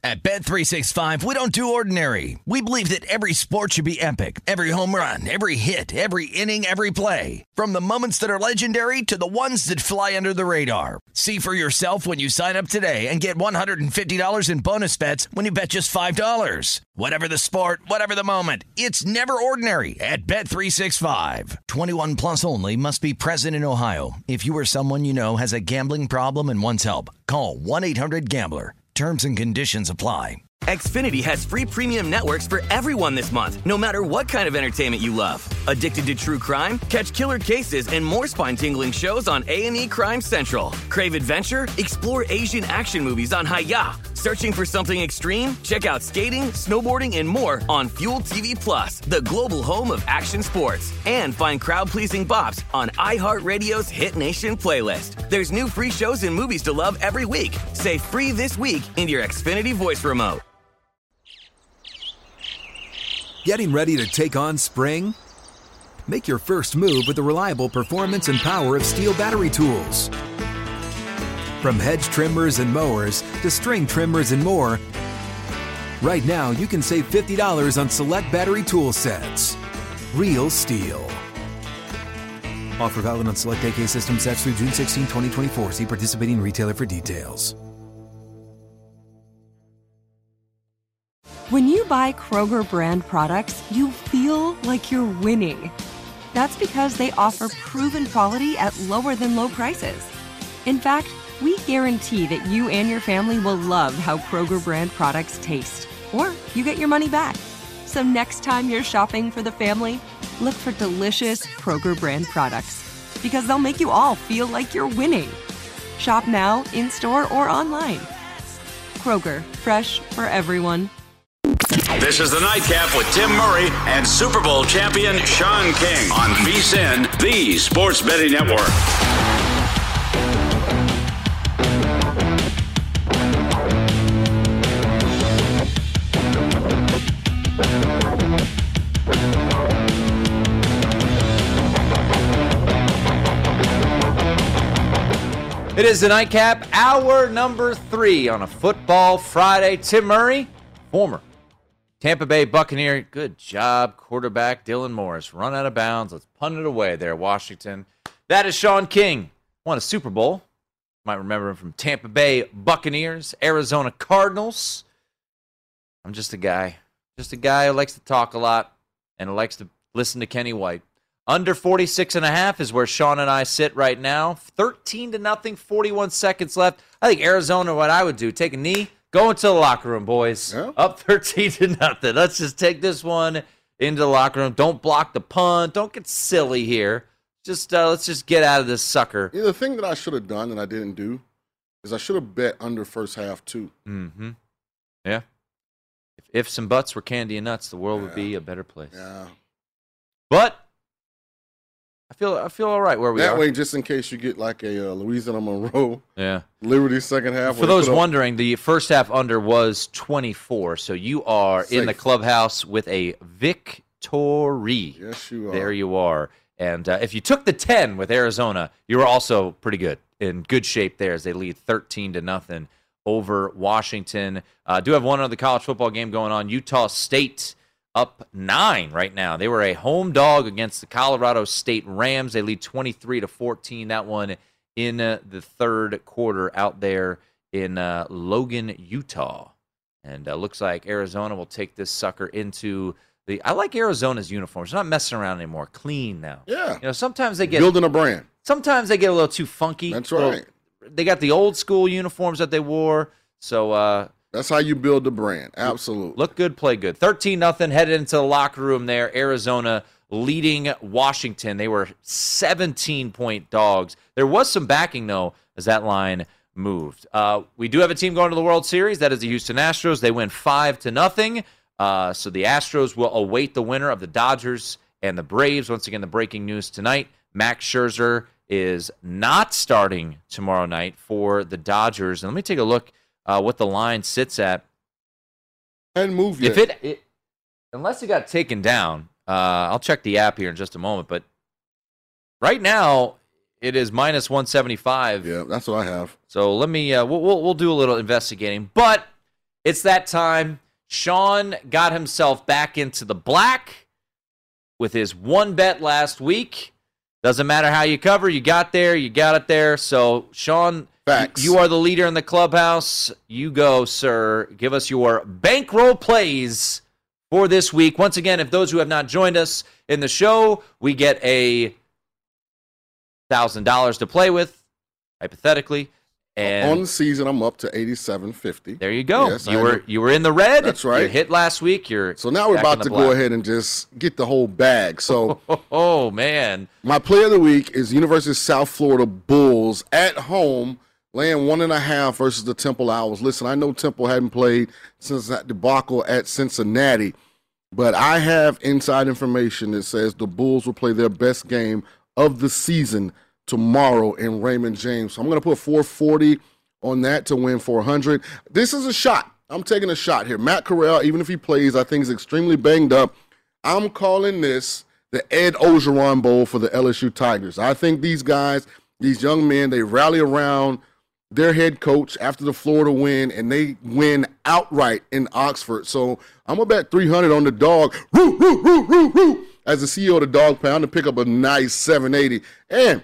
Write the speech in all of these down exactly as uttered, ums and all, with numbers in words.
At Bet three sixty-five, we don't do ordinary. We believe that every sport should be epic. Every home run, every hit, every inning, every play. From the moments that are legendary to the ones that fly under the radar. See for yourself when you sign up today and get one hundred fifty dollars in bonus bets when you bet just five dollars. Whatever the sport, whatever the moment, it's never ordinary at Bet three sixty-five. twenty-one plus only. Must be present in Ohio. If you or someone you know has a gambling problem and wants help, call one eight hundred gambler. Terms and conditions apply. Xfinity has free premium networks for everyone this month, no matter what kind of entertainment you love. Addicted to true crime? Catch killer cases and more spine-tingling shows on A and E Crime Central. Crave adventure? Explore Asian action movies on Hi-Ya. Searching for something extreme? Check out skating, snowboarding, and more on Fuel T V Plus, the global home of action sports. And find crowd-pleasing bops on iHeartRadio's Hit Nation playlist. There's new free shows and movies to love every week. Say free this week in your Xfinity voice remote. Getting ready to take on spring? Make your first move with the reliable performance and power of Steel battery tools. From hedge trimmers and mowers to string trimmers and more, right now you can save fifty dollars on select battery tool sets. Real Steel. Offer valid on select A K system sets through June sixteenth, twenty twenty-four. See participating retailer for details. When you buy Kroger brand products, you feel like you're winning. That's because they offer proven quality at lower than low prices. In fact, we guarantee that you and your family will love how Kroger brand products taste, or you get your money back. So next time you're shopping for the family, look for delicious Kroger brand products, because they'll make you all feel like you're winning. Shop now, in-store, or online. Kroger, fresh for everyone. This is the Nightcap with Tim Murray and Super Bowl champion Sean King on VSiN, the Sports Betting Network. It is the Nightcap, hour number three on a football Friday. Tim Murray, former Tampa Bay Buccaneer. Good job, quarterback Dylan Morris. Run out of bounds. Let's punt it away there, Washington. That is Sean King. Won a Super Bowl. Might remember him from Tampa Bay Buccaneers, Arizona Cardinals. I'm just a guy. Just a guy who likes to talk a lot and who likes to listen to Kenny White. Under forty-six and a half is where Sean and I sit right now. thirteen to nothing, forty-one seconds left. I think Arizona, what I would do, take a knee, go into the locker room, boys. Yeah. Up thirteen to nothing. Let's just take this one into the locker room. Don't block the punt. Don't get silly here. Just uh, let's just get out of this sucker. Yeah, the thing that I should have done that I didn't do is I should have bet under first half too. Mm-hmm. Yeah. If ifs and buts were candy and nuts, the world yeah. would be a better place. Yeah. But I feel I feel all right where we that are. That way, just in case you get like a uh, Louisiana Monroe, yeah, Liberty second half. For those wondering, the first half under was twenty-four, so you are Safe. in the clubhouse with a victory. Yes, you are. There you are. And uh, if you took the ten with Arizona, you were also pretty good, in good shape there as they lead thirteen to nothing over Washington. Uh, do have one other college football game going on. Utah State up nine right now. They were a home dog against the Colorado State Rams. They lead twenty-three to fourteen. That one in uh, the third quarter out there in uh, Logan, Utah. And uh, looks like Arizona will take this sucker into the. I like Arizona's uniforms. They're not messing around anymore. Clean now. Yeah. You know, sometimes they get building a brand. Sometimes they get a little too funky. That's right. Little, they got the old school uniforms that they wore. So. Uh, That's how you build the brand. Absolutely. Look good, play good. thirteen nothing headed into the locker room there. Arizona leading Washington. They were seventeen-point dogs. There was some backing, though, as that line moved. Uh, we do have a team going to the World Series. That is the Houston Astros. They win five to nothing. Uh, so the Astros will await the winner of the Dodgers and the Braves. Once again, the breaking news tonight, Max Scherzer is not starting tomorrow night for the Dodgers. And let me take a look. Uh, what the line sits at. And move yet. If it, it, unless it got taken down, uh, I'll check the app here in just a moment. But right now, it is minus one seventy-five. Yeah, that's what I have. So let me. Uh, we'll, we'll we'll do a little investigating. But It's that time. Sean got himself back into the black with his one bet last week. Doesn't matter how you cover. You got there. You got it there. So, Sean, Facts. you are the leader in the clubhouse. You go, sir. Give us your bankroll plays for this week. Once again, if those who have not joined us in the show, we get a one thousand dollars to play with, hypothetically. And on the season, I'm up to eighty-seven fifty. There you go. Yes, you I were know. you were in the red. That's right. You hit last week. You're So now we're back in about the to black. go ahead and just get the whole bag. So Oh, oh, man. my play of the week is University of South Florida Bulls at home, laying one and a half versus the Temple Owls. Listen, I know Temple hadn't played since that debacle at Cincinnati, but I have inside information that says the Bulls will play their best game of the season tomorrow in Raymond James. So I'm going to put four forty on that to win four hundred. This is a shot. I'm taking a shot here. Matt Corral, even if he plays, I think is extremely banged up. I'm calling this the Ed Ogeron Bowl for the L S U Tigers. I think these guys, these young men, they rally around their head coach after the Florida win, and they win outright in Oxford. So I'm going to bet three hundred on the dog. Woo, woo, woo, woo, woo. As the C E O of the Dog Pound, to pick up a nice seven eighty. And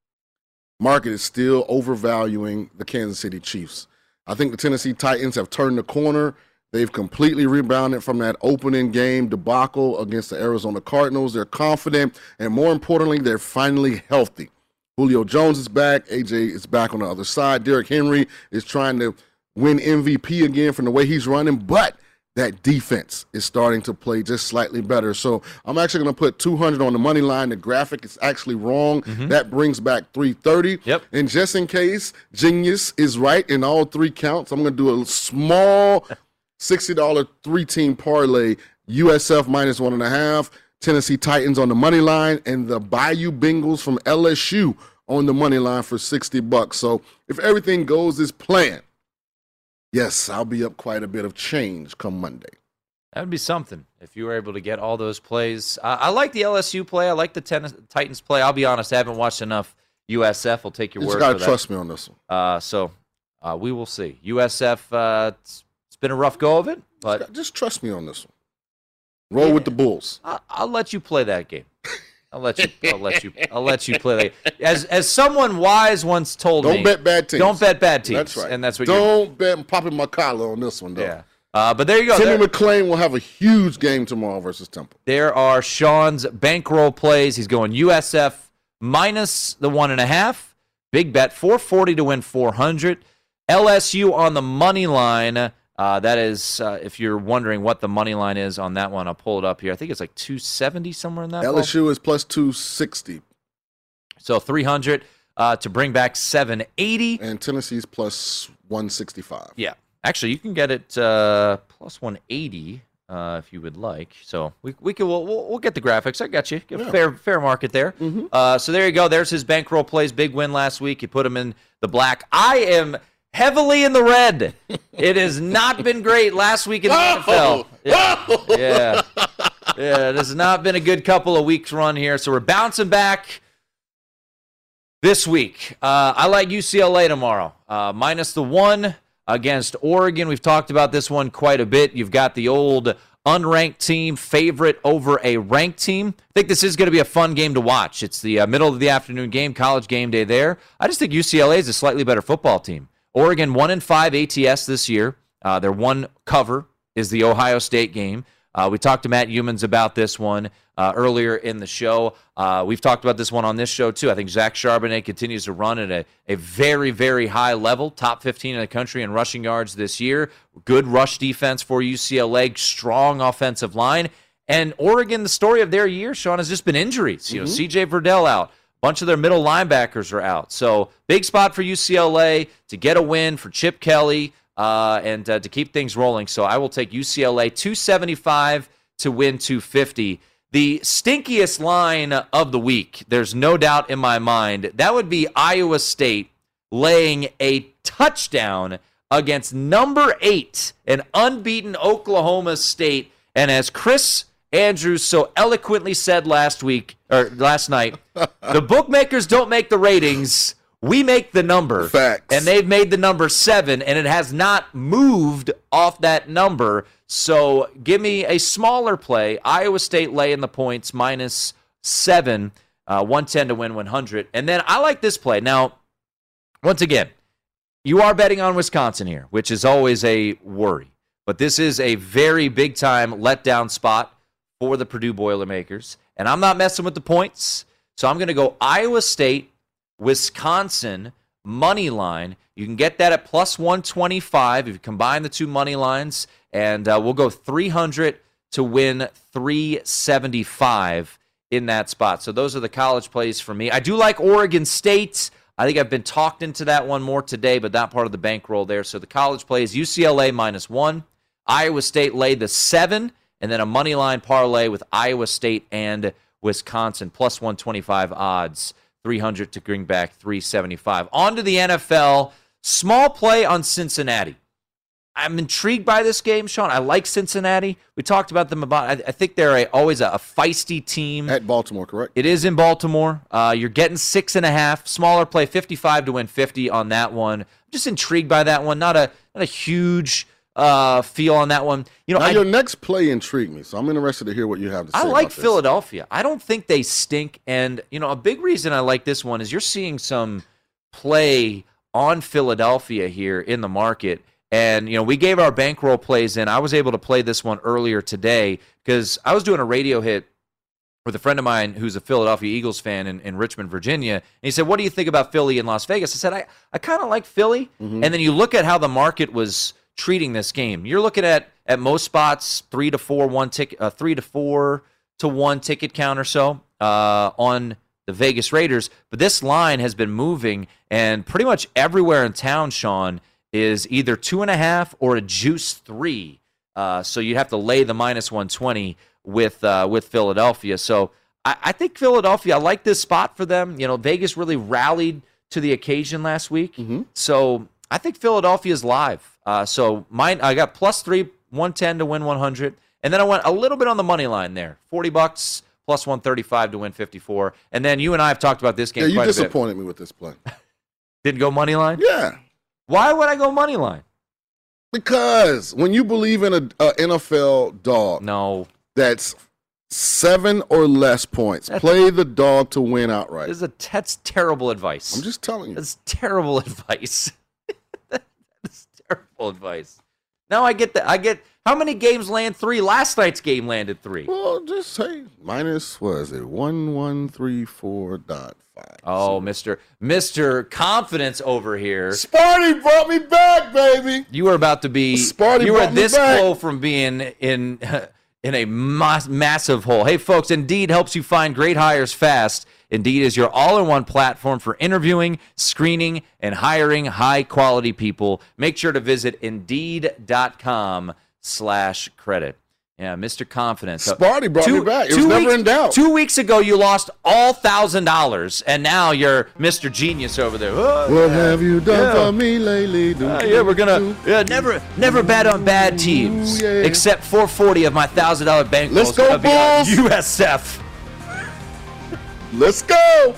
market is still overvaluing the Kansas City Chiefs. I think the Tennessee Titans have turned the corner. They've completely rebounded from that opening game debacle against the Arizona Cardinals. They're confident, and more importantly, they're finally healthy. Julio Jones is back. A J is back on the other side. Derrick Henry is trying to win M V P again from the way he's running, but that defense is starting to play just slightly better. So I'm actually going to put two hundred on the money line. The graphic is actually wrong. Mm-hmm. That brings back three thirty. Yep. And just in case Genius is right in all three counts, I'm going to do a small sixty dollars three-team parlay, U S F minus one and a half, Tennessee Titans on the money line, and the Bayou Bengals from L S U on the money line for sixty bucks. So if everything goes as planned, yes, I'll be up quite a bit of change come Monday. That would be something if you were able to get all those plays. Uh, I like the L S U play. I like the ten- Titans play. I'll be honest, I haven't watched enough U S F. I'll take your You word just gotta for that. trust me on this one. Uh, so uh, we will see. U S F, uh, it's, it's been a rough go of it, but Just, just trust me on this one. Roll Yeah. with the Bulls. I'll, I'll let you play that game. I'll let you. I'll let you. I'll let you play that. As as someone wise once told Don't me, bet bad teams. don't bet bad teams. That's right. And that's what. you're Don't bet. I'm popping my collar on this one, though. Yeah. Uh, but there you go. Timmy There, McClain will have a huge game tomorrow versus Temple. there are Sean's bankroll plays. He's going U S F minus the one and a half. Big bet, four forty to win four hundred. L S U on the money line. Uh, that is, uh, if you're wondering what the money line is on that one, I'll pull it up here. I think it's like two seventy somewhere in that. L S U is plus two sixty. So three hundred uh, to bring back seven eighty. And Tennessee's plus one sixty-five. Yeah. Actually, you can get it uh, plus one eighty uh, if you would like. So we we can we'll, we'll we'll get the graphics. I got you. Get Yeah. fair fair market there. Mm-hmm. Uh, so there you go. There's his bankroll plays. Big win last week. You put him in the black. I am heavily in the red. It has not been great last week in the N F L. Yeah. yeah. Yeah, it has not been a good couple of weeks run here. So we're bouncing back this week. Uh, I like U C L A tomorrow. Uh, minus the one against Oregon. We've talked about this one quite a bit. You've got the old unranked team favorite over a ranked team. I think this is going to be a fun game to watch. It's the uh, middle of the afternoon game, college game day there. I just think U C L A is a slightly better football team. Oregon one and five A T S this year. Uh, their one cover is the Ohio State game. Uh, we talked to Matt Humans about this one uh, earlier in the show. Uh, we've talked about this one on this show, too. I think Zach Charbonnet continues to run at a, a very, very high level, top fifteen in the country in rushing yards this year. Good rush defense for U C L A, strong offensive line. And Oregon, the story of their year, Sean, has just been injuries. You know, Mm-hmm. C J Verdell out. A bunch of their middle linebackers are out. So big spot for U C L A to get a win for Chip Kelly. Uh, and uh, to keep things rolling. So I will take U C L A two seventy-five to win two fifty. The stinkiest line of the week, there's no doubt in my mind, that would be Iowa State laying a touchdown against number eight, an unbeaten Oklahoma State. And as Chris Andrews so eloquently said last week or last night, the bookmakers don't make the ratings. we make the number. Facts. And they've made the number seven, and it has not moved off that number. So give me a smaller play. Iowa State laying the points, minus seven, uh, one ten to win one hundred. And then I like this play. Now, once again, you are betting on Wisconsin here, which is always a worry. But this is a very big-time letdown spot for the Purdue Boilermakers. And I'm not messing with the points. So I'm going to go Iowa State, Wisconsin, money line. You can get that at plus one twenty-five if you combine the two money lines. And uh, we'll go three hundred to win three seventy-five in that spot. So those are the college plays for me. I do like Oregon State. I think I've been talked into that one more today, but not part of the bankroll there. So the college plays, U C L A minus one. Iowa State laid the seven, and then a money line parlay with Iowa State and Wisconsin, plus one twenty-five odds, three hundred to bring back three seventy-five. On to the N F L. Small play on Cincinnati. I'm intrigued by this game, Sean. I like Cincinnati. We talked about them about. I, I think they're a, always a, a feisty team. At Baltimore, correct? It is in Baltimore. Uh, you're getting six and a half. Smaller play, fifty-five to win fifty on that one. I'm just intrigued by that one. Not a not a huge uh, feel on that one. You know, now I, your next play intrigued me, so I'm interested to hear what you have to say. I like about this. Philadelphia. I don't think they stink. And you know, a big reason I like this one is you're seeing some play on Philadelphia here in the market. And, you know, we gave our bankroll plays in. I was able to play this one earlier today because I was doing a radio hit with a friend of mine who's a Philadelphia Eagles fan in, in Richmond, Virginia. And he said, what do you think about Philly and Las Vegas? I said, I, I kind of like Philly. Mm-hmm. And then you look at how the market was treating this game. You're looking at, at most spots, three to four, one ticket, uh, three to four to one ticket count or so uh, on the Vegas Raiders. But this line has been moving, and pretty much everywhere in town, Sean, is either two and a half or a juice three. Uh, so you'd have to lay the minus one twenty with uh, with Philadelphia. So I, I think Philadelphia, I like this spot for them. You know, Vegas really rallied to the occasion last week. Mm-hmm. So I think Philadelphia is live. Uh, so mine, I got plus three, one ten to win one hundred. And then I went a little bit on the money line there. forty bucks, plus one thirty-five to win fifty-four. And then you and I have talked about this game yeah, you quite a bit. disappointed me with this play. Didn't go money line? Yeah. Why would I go money line? Because when you believe in a, a N F L dog, no, that's seven or less points. That's, play the dog to win outright. This is a, that's terrible advice. I'm just telling you. That's terrible advice. That's terrible advice. Now I get that. I get how many games land three? Last night's game landed three. Well, just say minus. What is it? One one three four dot. Oh, Mister Mister Confidence over here. Sparty brought me back, baby. You were about to be. Sparty you were brought this me back. close from being in in a mass, massive hole. Hey, folks, Indeed helps you find great hires fast. Indeed is your all-in-one platform for interviewing, screening, and hiring high-quality people. Make sure to visit Indeed.com slash credit. Yeah, Mister Confidence. So Sparty brought two, me back. It was never weeks, in doubt. Two weeks ago, you lost all one thousand dollars, and now you're Mister Genius over there. Oh, what yeah. have you done yeah. for me lately? Do, Uh, yeah, we're going to yeah, never never bet on bad teams, Ooh, yeah. except four forty of my one thousand dollars bankroll. Let's go, Bulls. U S F. Let's go.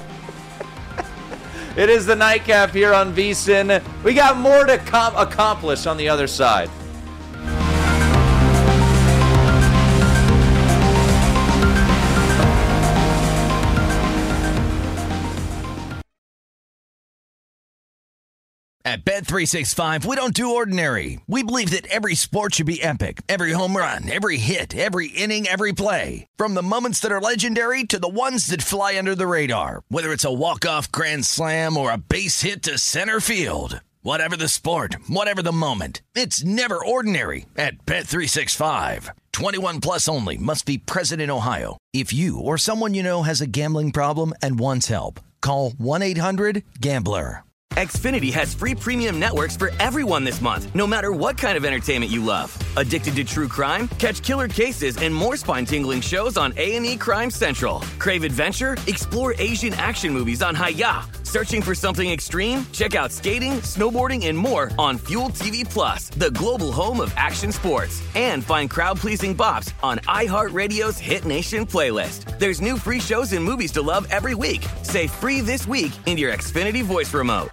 It is the nightcap here on VSiN. We got more to com- accomplish on the other side. At Bet three sixty-five, we don't do ordinary. We believe that every sport should be epic. Every home run, every hit, every inning, every play. From the moments that are legendary to the ones that fly under the radar. Whether it's a walk-off grand slam or a base hit to center field. Whatever the sport, whatever the moment. It's never ordinary at Bet three sixty-five. twenty-one plus only. Must be present in Ohio. If you or someone you know has a gambling problem and wants help, call one eight hundred gambler. Xfinity has free premium networks for everyone this month, no matter what kind of entertainment you love. Addicted to true crime? Catch killer cases and more spine-tingling shows on A and E Crime Central. Crave adventure? Explore Asian action movies on Hi-Ya. Searching for something extreme? Check out skating, snowboarding, and more on Fuel T V Plus, the global home of action sports. And find crowd-pleasing bops on iHeartRadio's Hit Nation playlist. There's new free shows and movies to love every week. Say free this week in your Xfinity voice remote.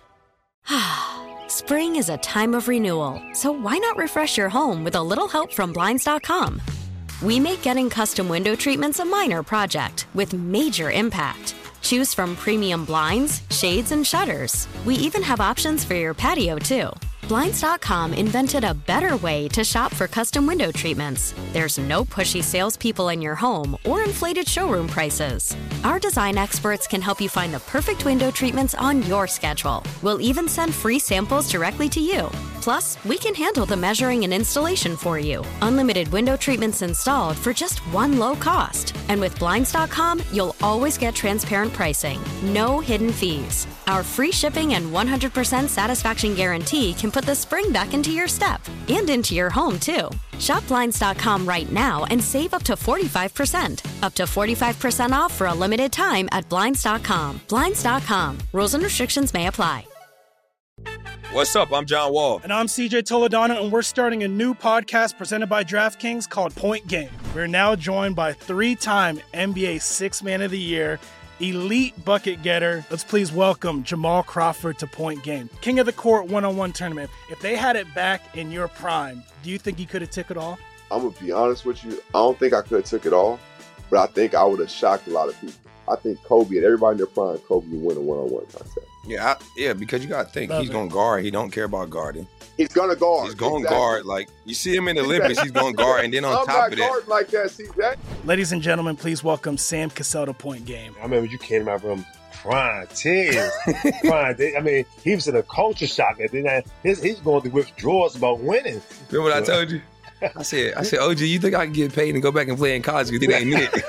Spring is a time of renewal, so why not refresh your home with a little help from Blinds dot com? We make getting custom window treatments a minor project with major impact. Choose from premium blinds, shades, and shutters. We even have options for your patio, too. Blinds dot com invented a better way to shop for custom window treatments. There's no pushy salespeople in your home or inflated showroom prices. Our design experts can help you find the perfect window treatments on your schedule. We'll even send free samples directly to you. Plus, we can handle the measuring and installation for you. Unlimited window treatments installed for just one low cost. And with Blinds dot com, you'll always get transparent pricing. No hidden fees. Our free shipping and one hundred percent satisfaction guarantee can put the spring back into your step and into your home, too. Shop Blinds dot com right now and save up to forty-five percent. Up to forty-five percent off for a limited time at Blinds dot com. Blinds dot com. Rules and restrictions may apply. What's up? I'm John Wall. And I'm C J Toledano, and we're starting a new podcast presented by DraftKings called Point Game. We're now joined by three-time N B A Sixth Man of the Year, elite bucket getter. Let's please welcome Jamal Crawford to Point Game. King of the Court one-on-one tournament. If they had it back in your prime, do you think you could have took it all? I'm going to be honest with you. I don't think I could have took it all, but I think I would have shocked a lot of people. I think Kobe and everybody in their prime, Kobe would win a one-on-one contest. Yeah, I, yeah, because you got to think, Love he's going to guard. He don't care about guarding. He's going to guard. He's going to exactly. guard. Like, you see him in the Olympics, he's going to guard. And then on I'm top of that. I'm not guarding like that, C J. Ladies and gentlemen, please welcome Sam Cassell to Point Game. I remember you came out from prime tears. prime, I mean, he was in a culture shock. And then his, he's going through withdrawals about winning. Remember what I told you? I said, I said, O G, you think I can get paid and go back and play in college because it ain't it?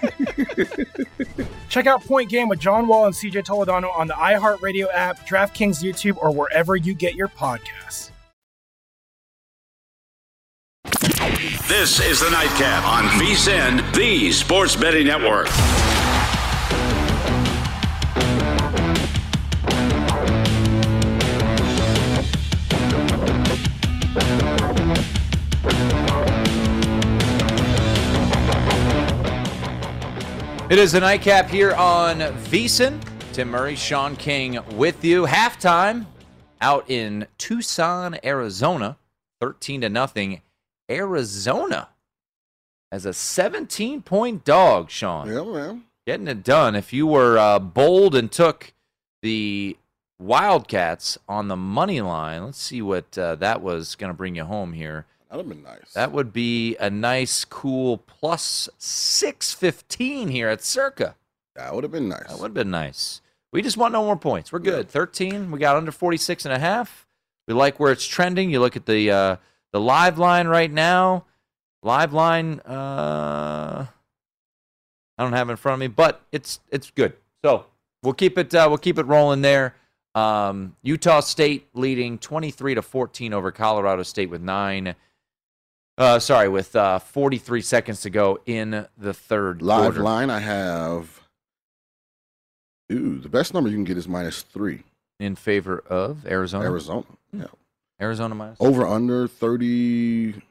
Check out Point Game with John Wall and C J Toledano on the iHeartRadio app, DraftKings YouTube, or wherever you get your podcasts. This is the Nightcap on VSiN, the Sports Betting Network. It is the Nightcap here on VSiN. Tim Murray, Sean King with you. Halftime out in Tucson, Arizona, thirteen to nothing. Arizona as a seventeen-point dog, Sean. Yeah, man. Getting it done. If you were uh, bold and took the Wildcats on the money line, let's see what uh, that was going to bring you home here. That would have been nice. That would be a nice, cool plus six fifteen here at Circa. That would have been nice. That would have been nice. We just want no more points. We're good. Yeah. thirteen. We got under forty-six and a half. We like where it's trending. You look at the uh, the live line right now. Live line, uh, I don't have it in front of me, but it's it's good. So we'll keep it uh, we'll keep it rolling there. Um, Utah State leading twenty-three to fourteen over Colorado State with nine. Uh, sorry, with uh, forty-three seconds to go in the third Live quarter. line, I have. Ooh, the best number you can get is minus three. In favor of Arizona? Arizona, yeah. Arizona minus Over under thirty-four.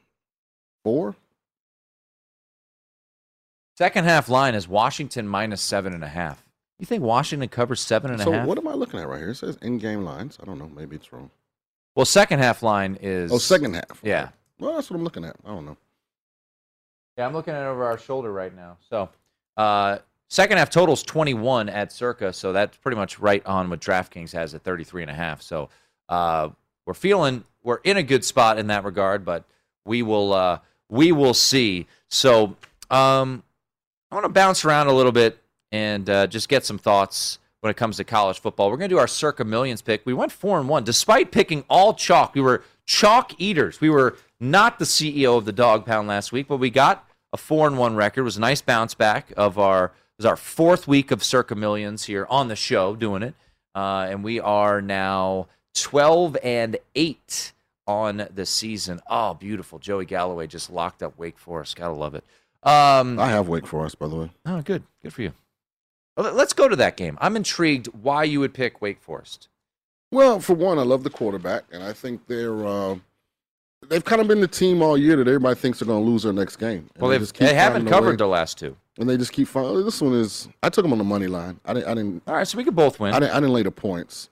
Second half line is Washington minus seven and a half. You think Washington covers seven and so a half? So what am I looking at right here? It says in-game lines. I don't know. Maybe it's wrong. Well, second half line is. Oh, second half. Yeah. Well, that's what I'm looking at. I don't know. Yeah, I'm looking at it over our shoulder right now. So, uh, second half total's twenty-one at Circa, so that's pretty much right on what DraftKings has at thirty-three and a half. So, uh, we're feeling we're in a good spot in that regard, but we will uh, we will see. So, um, I want to bounce around a little bit and uh, just get some thoughts when it comes to college football. We're going to do our Circa Millions pick. We went four and one, despite picking all chalk. We were chalk eaters. We were not the C E O of the Dog Pound last week, but we got a four and one record. It was a nice bounce back of our. It was our fourth week of Circa Millions here on the show doing it, uh, and we are now twelve and eight on the season. Oh, beautiful. Joey Galloway just locked up Wake Forest. Gotta love it. Um, I have Wake Forest, by the way. Oh, good. Good for you. Well, let's go to that game. I'm intrigued why you would pick Wake Forest. Well, for one, I love the quarterback, and I think they're uh, they've kind of been the team all year that everybody thinks they're going to lose their next game. And well, they, they haven't covered the last two, and they just keep finding. This one is. I took them on the money line. I didn't. I didn't. All right, so we could both win. I didn't. I didn't lay the points.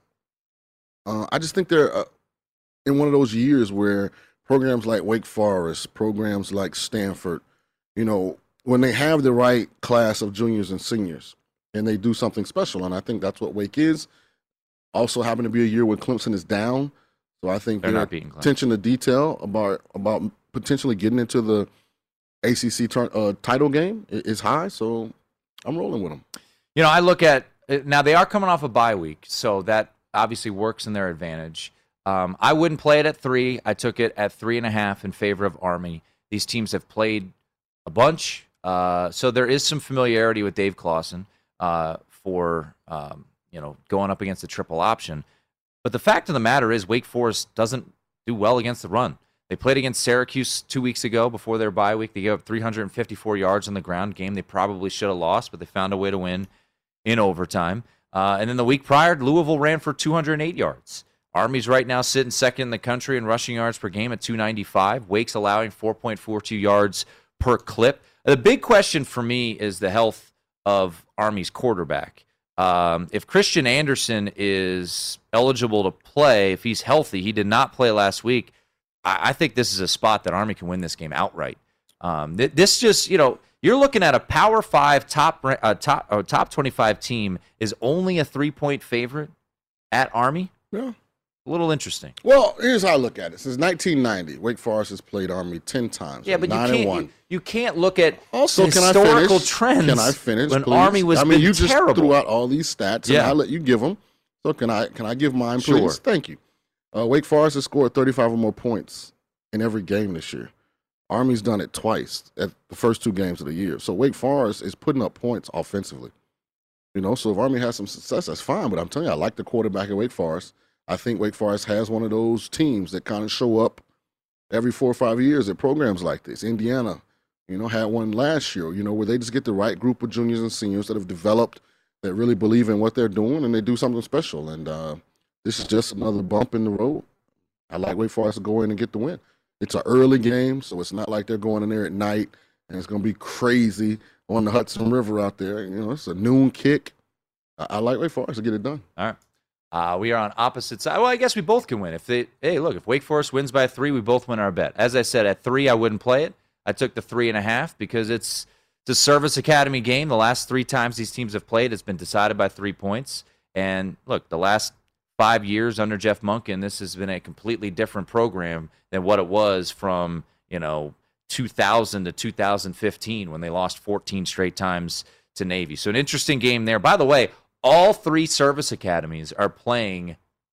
Uh, I just think they're uh, in one of those years where programs like Wake Forest, programs like Stanford, you know, when they have the right class of juniors and seniors, and they do something special, and I think that's what Wake is. Also happened to be a year where Clemson is down, so I think They're their not beating Clemson. attention to detail about about potentially getting into the A C C turn, uh, title game is high. So I'm rolling with them. You know, I look at now they are coming off a bye week, so that obviously works in their advantage. Um, I wouldn't play it at three. I took it at three and a half in favor of Army. These teams have played a bunch, uh, so there is some familiarity with Dave Clawson uh, for. Um, you know, going up against the triple option. But the fact of the matter is Wake Forest doesn't do well against the run. They played against Syracuse two weeks ago before their bye week. They gave up three hundred fifty-four yards on the ground, game they probably should have lost, but they found a way to win in overtime. Uh, and then the week prior, Louisville ran for two hundred eight yards. Army's right now sitting second in the country in rushing yards per game at two ninety-five. Wake's allowing four point four two yards per clip. The big question for me is the health of Army's quarterback. Um, if Christian Anderson is eligible to play, if he's healthy, he did not play last week, I, I think this is a spot that Army can win this game outright. Um, th- this just, you know, you're looking at a Power Five top uh, top uh, top twenty-five team is only a three-point favorite at Army. Yeah. A little interesting. Well, here's how I look at it. Since nineteen ninety, Wake Forest has played Army ten times. Yeah, but you nine can't, and one. you, you can't look at also historical can I finish? trends. Can I finish? When please? Army was I mean, you just terrible. threw out all these stats, Yeah. and I let you give them. So can I? Can I give mine, please? Sure. Thank you. Uh, Wake Forest has scored thirty-five or more points in every game this year. Army's done it twice at the first two games of the year. So Wake Forest is putting up points offensively. You know, so if Army has some success, that's fine. But I'm telling you, I like the quarterback at Wake Forest. I think Wake Forest has one of those teams that kind of show up every four or five years at programs like this. Indiana, you know, had one last year, you know, where they just get the right group of juniors and seniors that have developed, that really believe in what they're doing, and they do something special. And uh, this is just another bump in the road. I like Wake Forest to go in and get the win. It's an early game, so it's not like they're going in there at night, and it's going to be crazy on the Hudson River out there. You know, it's a noon kick. I, I like Wake Forest to get it done. All right. Uh, we are on opposite sides. Well, I guess we both can win. If they, hey, look, if Wake Forest wins by three, we both win our bet. As I said, at three, I wouldn't play it. I took the three and a half because it's, it's a Service Academy game. The last three times these teams have played, it's been decided by three points. And look, the last five years under Jeff Monken, this has been a completely different program than what it was from, you know, two thousand to two thousand fifteen when they lost fourteen straight times to Navy. So an interesting game there. By the way, all three service academies are playing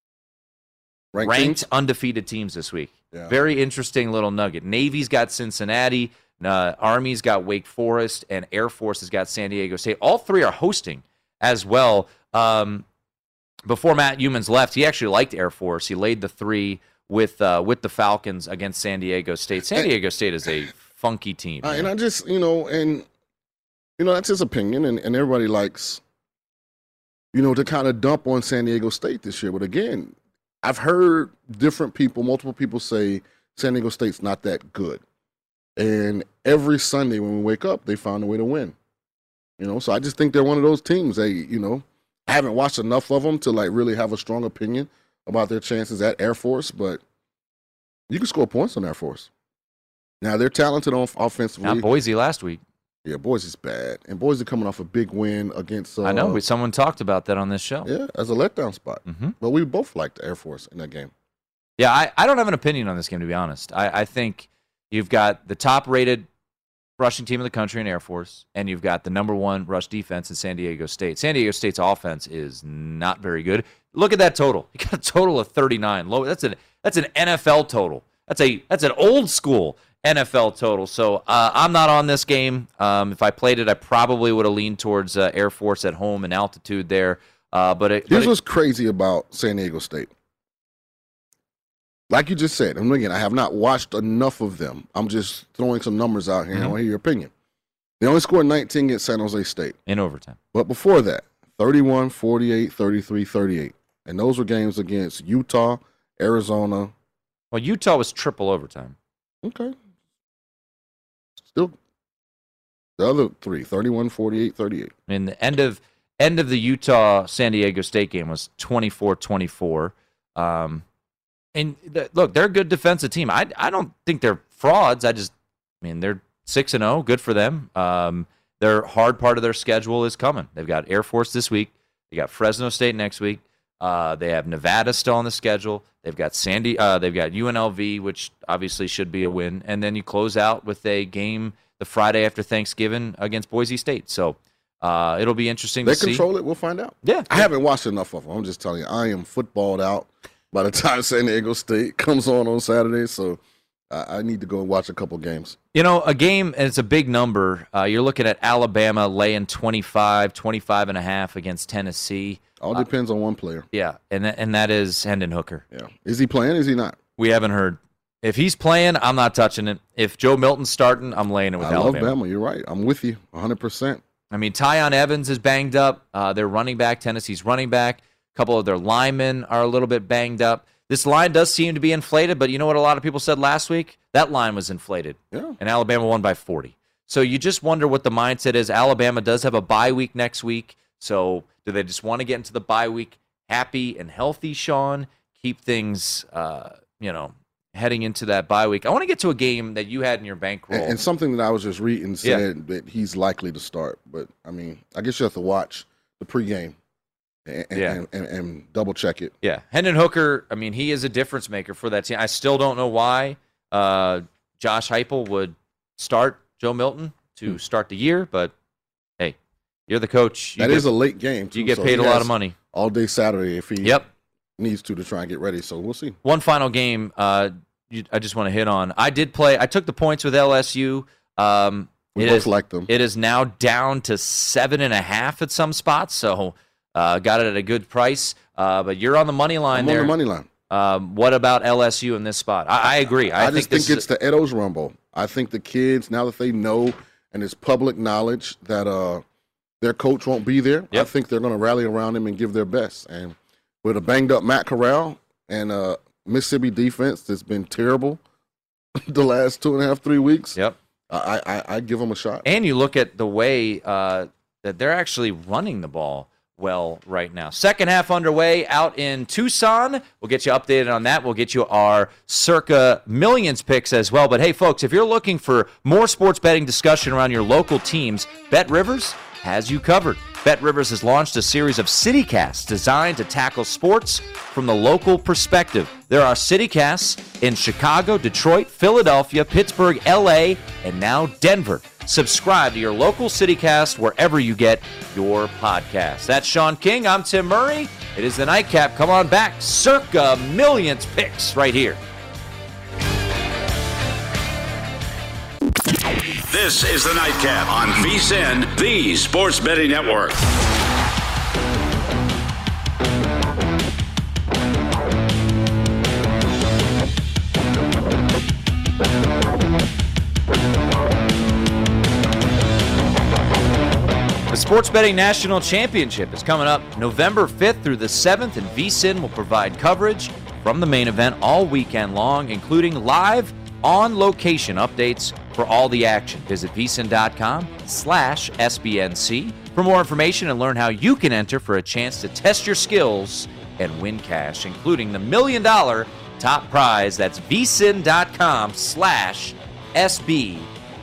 Ranked, ranked teams? undefeated teams this week. Yeah. Very interesting little nugget. Navy's got Cincinnati, uh, Army's got Wake Forest, and Air Force has got San Diego State. All three are hosting as well. Um, before Matt Humans left, he actually liked Air Force. He laid the three with uh, with the Falcons against San Diego State. San Diego State is a funky team. Uh, and I just, you know, and, you know, that's his opinion, and, and everybody likes, you know, to kind of dump on San Diego State this year. But again, I've heard different people, multiple people say San Diego State's not that good. And every Sunday when we wake up, they found a way to win. You know, so I just think they're one of those teams. They, you know, I haven't watched enough of them to, like, really have a strong opinion about their chances at Air Force, but you can score points on Air Force. Now, they're talented on offensively. Not Boise last week. Yeah, Boise's bad. And Boise coming off a big win against... Uh, I know. We, someone talked about that on this show. Yeah, as a letdown spot. Mm-hmm. But we both liked Air Force in that game. Yeah, I, I don't have an opinion on this game, to be honest. I, I think you've got the top-rated rushing team in the country in Air Force, and you've got the number one rush defense in San Diego State. San Diego State's offense is not very good. Look at that total. You got a total of thirty-nine. Low. That's an that's an N F L total. That's a that's an old school N F L total. So uh, I'm not on this game. Um, if I played it, I probably would have leaned towards uh, Air Force at home and altitude there. Uh, but it, Here's but it, what's crazy about San Diego State. like you just said, and again, I have not watched enough of them. I'm just throwing some numbers out here. Mm-hmm. I want to hear your opinion. They only scored nineteen against San Jose State. In overtime. But before that, thirty-one, forty-eight, thirty-three, thirty-eight. And those were games against Utah, Arizona. Well, Utah was triple overtime. Okay. Still, the other three, thirty-one, forty-eight, thirty-eight. I mean, the end of end of the Utah-San Diego State game was twenty-four twenty-four. Um, and the, look, they're a good defensive team. I I don't think they're frauds. I just, I mean, they're six and oh, good for them. Um, their hard part of their schedule is coming. They've got Air Force this week. They got Fresno State next week. Uh, they have Nevada still on the schedule. They've got Sandy. Uh, they've got U N L V, which obviously should be a win. And then you close out with a game the Friday after Thanksgiving against Boise State. So uh, it'll be interesting they to see. They control it. We'll find out. Yeah. I haven't watched enough of them. I'm just telling you, I am footballed out by the time San Diego State comes on on Saturday. So I need to go and watch a couple games. You know, a game, and it's a big number. Uh, you're looking at Alabama laying twenty-five, twenty-five and a half against Tennessee. All depends uh, on one player. Yeah, and th- and that is Hendon Hooker. Yeah. Is he playing? Is he not? We haven't heard. If he's playing, I'm not touching it. If Joe Milton's starting, I'm laying it with I Alabama. love Bama. You're right. I'm with you one hundred percent. I mean, Tyon Evans is banged up. Uh, their running back, Tennessee's running back. A couple of their linemen are a little bit banged up. This line does seem to be inflated, but you know what a lot of people said last week? That line was inflated, yeah. And Alabama won by forty. So you just wonder what the mindset is. Alabama does have a bye week next week, so do they just want to get into the bye week happy and healthy, Sean? Keep things, uh, you know, heading into that bye week. I want to get to a game that you had in your bankroll. And, and something that I was just reading said yeah. that he's likely to start, but, I mean, I guess you have to watch the pregame. And, yeah. and, and, and double check it. Yeah. Hendon Hooker, I mean, he is a difference maker for that team. I still don't know why uh, Josh Heupel would start Joe Milton to hmm. start the year, but hey, you're the coach. You that get, is a late game, too. You get so paid a lot of money. All day Saturday if he yep. needs to to try and get ready, so we'll see. One final game uh, you, I just want to hit on. I did play, I took the points with L S U. Um, we it both is, like them. It is now down to seven and a half at some spots, so Uh, got it at a good price, uh, but you're on the money line I'm there. on the money line. Um, what about L S U in this spot? I, I agree. I, I think just think, this it's the Ed Rumble. I think the kids, now that they know and it's public knowledge that uh, their coach won't be there, yep. I think they're going to rally around him and give their best. And with a banged-up Matt Corral and uh, Mississippi defense that's been terrible the last two and a half, three weeks, yep. I, I, I give them a shot. And you look at the way uh, that they're actually running the ball well right now. Second half underway out in Tucson. We'll get you updated on that. We'll get you our circa millions picks as well. But hey, folks, if you're looking for more sports betting discussion around your local teams, Bet Rivers has you covered. Bet Rivers has launched a series of CityCasts designed to tackle sports from the local perspective. There are CityCasts in Chicago, Detroit, Philadelphia, Pittsburgh, L A, and now Denver. Subscribe to your local CityCast wherever you get your podcasts. That's Sean King. I'm Tim Murray. It is the Nightcap. Come on back. Circa millions picks right here. This is the Nightcap on VSiN, the Sports Betting Network. The Sports Betting National Championship is coming up November fifth through the seventh, and VSiN will provide coverage from the main event all weekend long, including live on-location updates for all the action. Visit vsin.com slash SBNC for more information and learn how you can enter for a chance to test your skills and win cash, including the million-dollar top prize. That's vsin.com slash SBNC.